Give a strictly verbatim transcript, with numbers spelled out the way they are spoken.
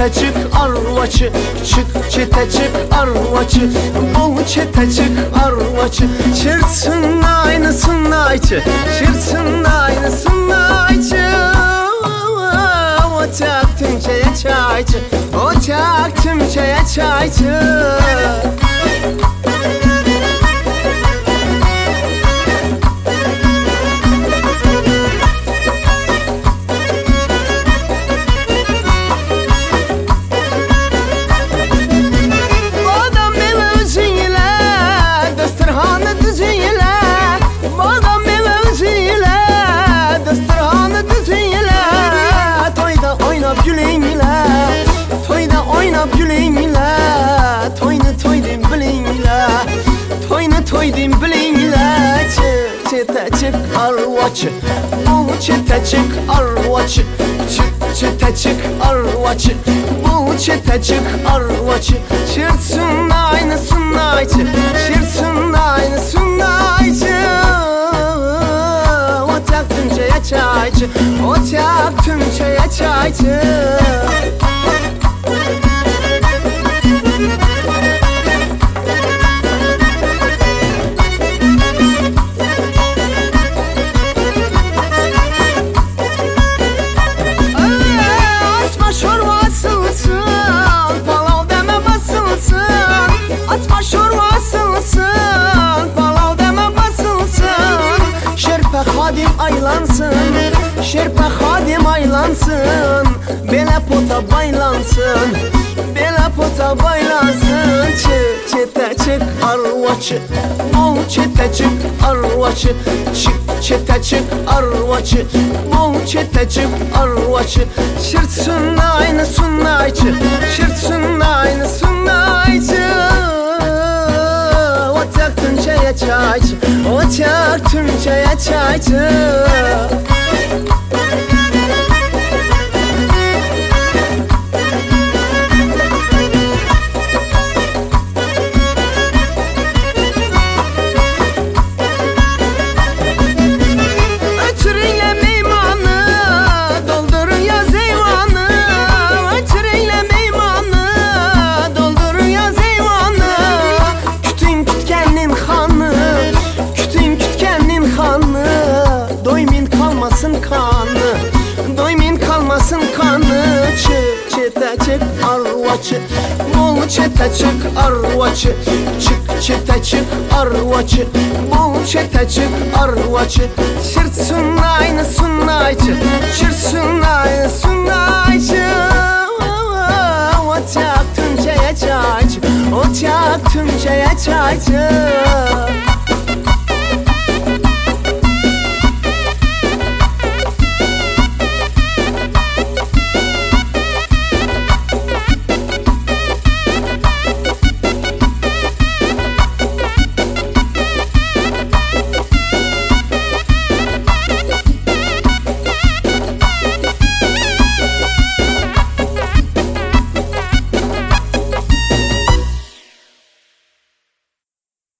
çete çık arvaçı, çık çete çık arvaçı, bol çete çık arvaçı. Çırtsın aynısın ayçı, çırtsın aynısın ayçı. Ocak tümçeye çayçı, ocak tümçeye çayçı. Toydum bilingler, çete çık arvaçı, bu çete çık arvaçı, çık çete çık arvaçı, bu çete çık arvaçı. Çırtsın aynısın ayçı, çırtsın aynısın ayçı. Ocak tümçeye çayçı, ocak tümçeye çayçı. Hadim aylansın, şerpe hadim aylansın, bele pota baylansın, bele pota baylansın. Çık çete çık arvaçı, bol çete çık arvaçı, çık çete çık arvaçı, bol çete çık arvaçı. Çırtsın aynısın ayçı, çırtsın aynısın ayçı. Ocak tümçeye çayçı, ocak tümçeye çayçı. Ötürüyle meymanı, doldurun yaz eyvanı. Ötürüyle meymanı, doldurun yaz eyvanı. Kütün kütkenin hanı, kütün kütkenin hanı. Doymin kalmasın kanı, doymin kalmasın kanı. Çık çete çık arvaçı, bol çete çık arvaçı, çık çete çık arvaçı, bol çete çık arvaçı. Çırtsın aynısın ayçı, çırtsın aynısın ayçı. Ocak tümçeye çayçı, ocak tümçeye çayçı.